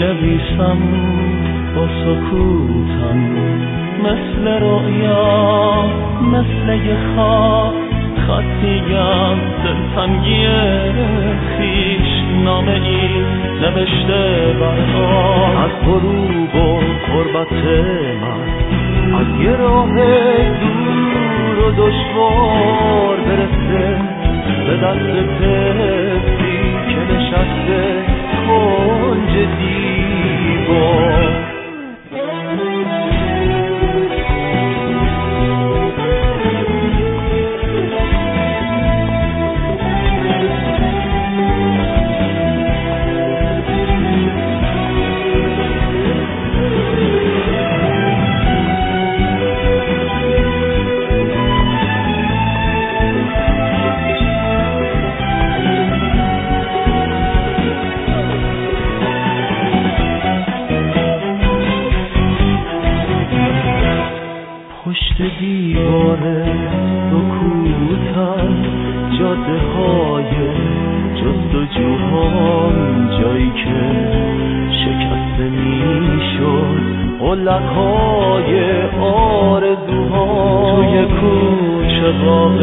نویسم با سکوتم مثل رؤیا، مثل یه خواب، خطیم دلتنگی خویش، نامه ای نوشته برام از غروب و غربت من، از یه راه دور و دشوار برسه به دست طفلی که نشسته کنج دیوار. پشت دیوار سکوتم جاده های جستجوهام، جایی که شکسته می شد قلک های آرزوهام. توی کوچه باغ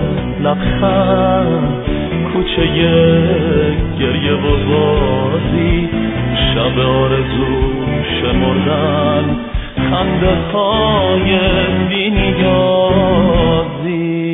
لبخند، کوچه گریه و بازی، شب آرزو شمردن خنده های بی نیازی.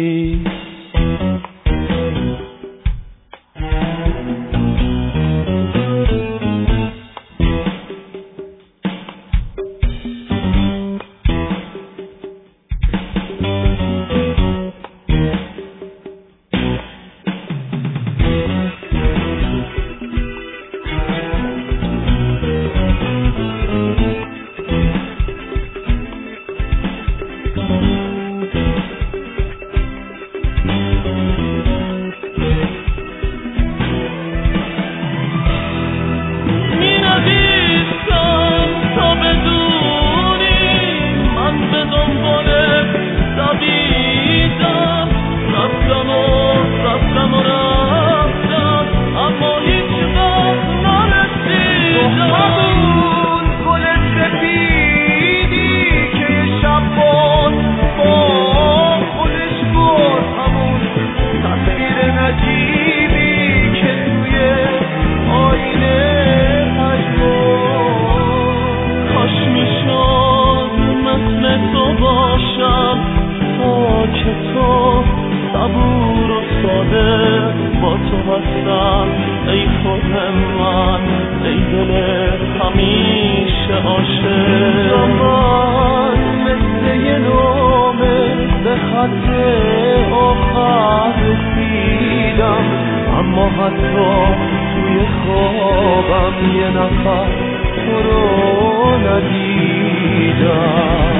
صبور و ساده با تو هستم ای خود من، ای دل همیشه عاشق. زمان مثل یه نامه به خط آخر رسیدم، اما حتی توی خوابم یه نفر تو رو ندیدم.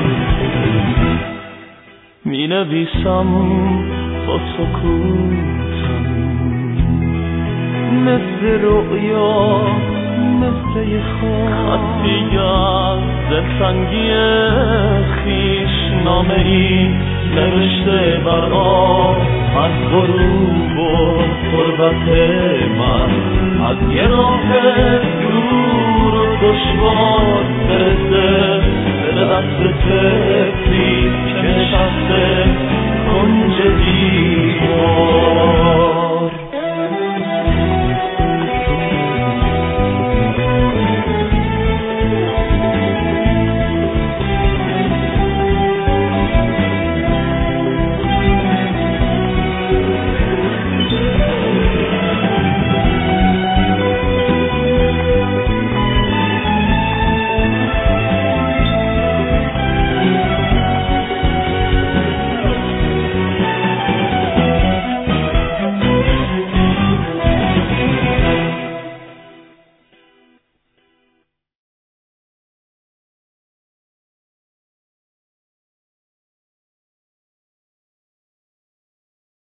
می نویسم با سکوتم مثل رؤیا، مثل یه خواب، خطی از دلتنگی خویش، نامه ای نوشته برام از غروب و غربت من، از یه راه دور و دشوار برسه به دست طفلی که نشسته کنج دیوار.